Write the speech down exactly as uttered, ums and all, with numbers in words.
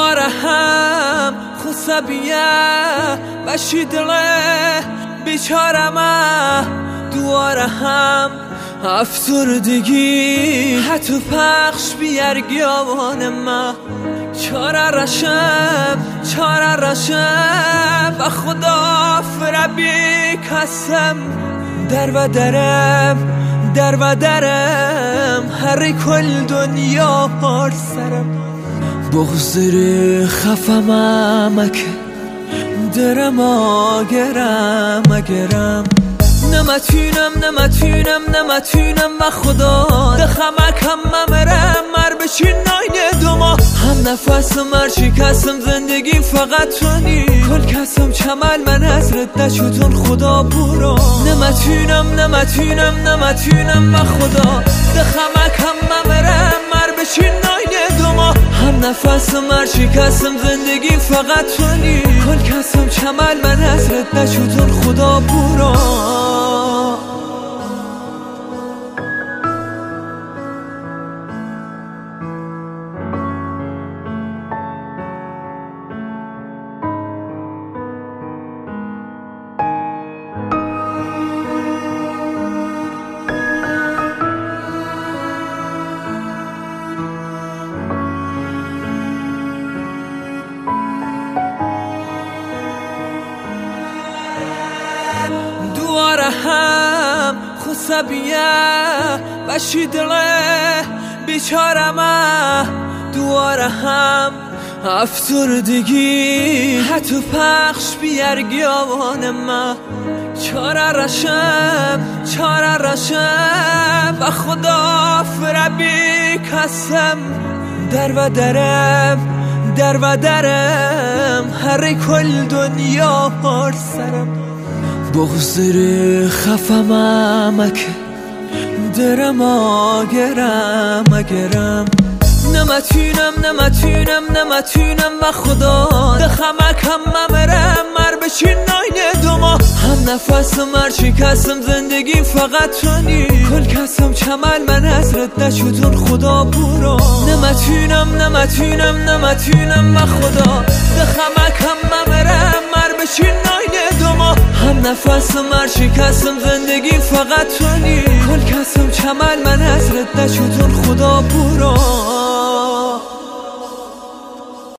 دوباره هم خسبیه بشی دله بیچارمه دوباره هم افسردگی حتی پخش بیارگی آوان ما چاره رشم چاره رشم و خدا فربی کسم در و درم در و درم هر کل دنیا هر سرم بغزر خفم امک درم آگرم اگرم نمتونم نمتونم نمتونم و خدا دخمکم ممرم مر بشین ناین دوما هم نفس مر شکستم زندگی فقط تونی کل کسم چمل من حضرت نشدون خدا برو نمتونم نمتونم نمتونم و خدا دخمکم ممرم مر بشین ناین دوما هم نفس مر شکستم زندگی فقط تونی کل کسم چمل من حضرت نشدون خدا برو دوباره هم خسبیه بشی دله بیچارمه دوباره هم افسردگی حتی پخش بیارگی آوان ما چاره رشم چاره رشم و خدا فربی کسم در و درم در و درم هر کل دنیا هر سرم بغزر خفم امک درم آگرم اگرم نمتونم نمتونم نمتونم و خدا دخمکم ممرم مر بشین ناین دوما هم نفس مر شکستم زندگی فقط تونی کل کسم چمل من حضرت نشدون خدا برو نمتونم نمتونم نمتونم و خدا دخمکم ممرم مر بشین ناین دوما هم نفس مر شکستم زندگی فقط تونی کل کسم چمل من حضرت نشدون خدا برو